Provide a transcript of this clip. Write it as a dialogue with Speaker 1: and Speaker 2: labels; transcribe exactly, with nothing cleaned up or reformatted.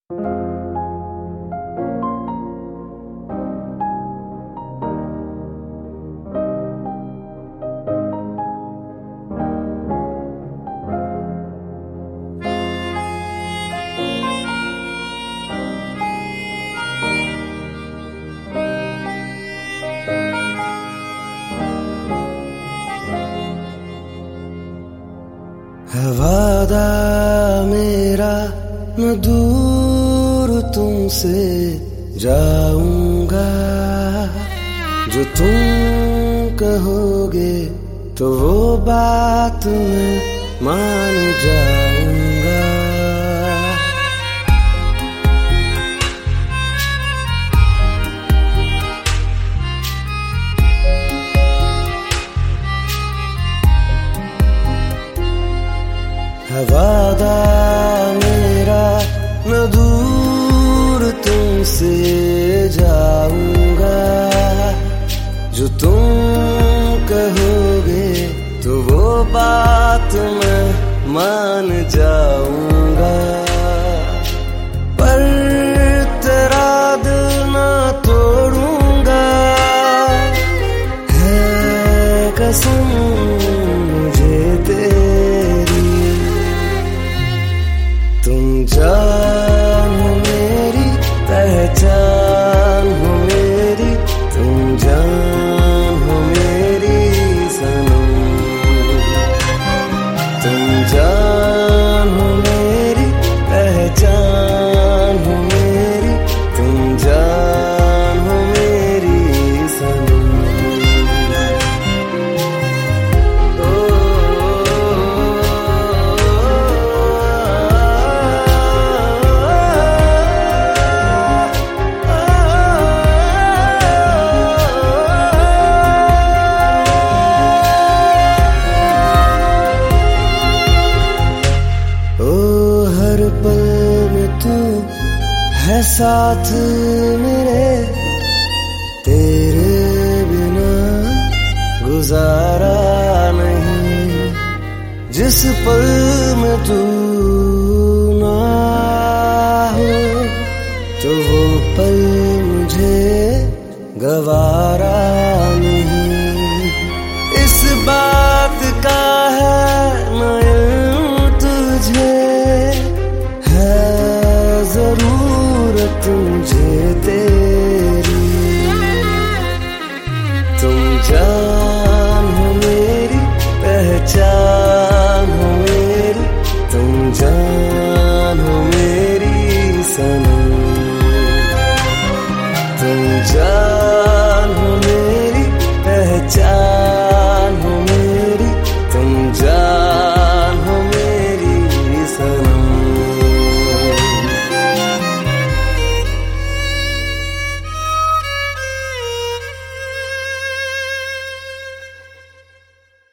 Speaker 1: है वादा मेरा न दूर तुमसे जाऊंगा, जो तुम कहोगे तो वो बात मैं मान जाऊंगा। है वादा मेरा न दूर तुमसे जाऊंगा, जो तुम कहोगे तो वो बात मैं मान जाऊंगा। पर तेरा दिल ना तोड़ूंगा, है कसम मुझे तेरी। तुम जान हो मेरी, पहचान हो मेरी, तुम जान हो मेरी सनम। तुम जान हो मेरी, पहचान हो मेरी, तुम जान हो मेरी सनम। है साथ मेरे, तेरे बिना गुजारा नहीं। जिस पल में तू ना हो तो वो पल मुझे गवारा नहीं। इस बात का है ना इल्म तुझे, है जरूरत मुझे तेरी। तुम जान हो मेरी, पहचान हो मेरी, तुम जान हो मेरी सनम। तुम जान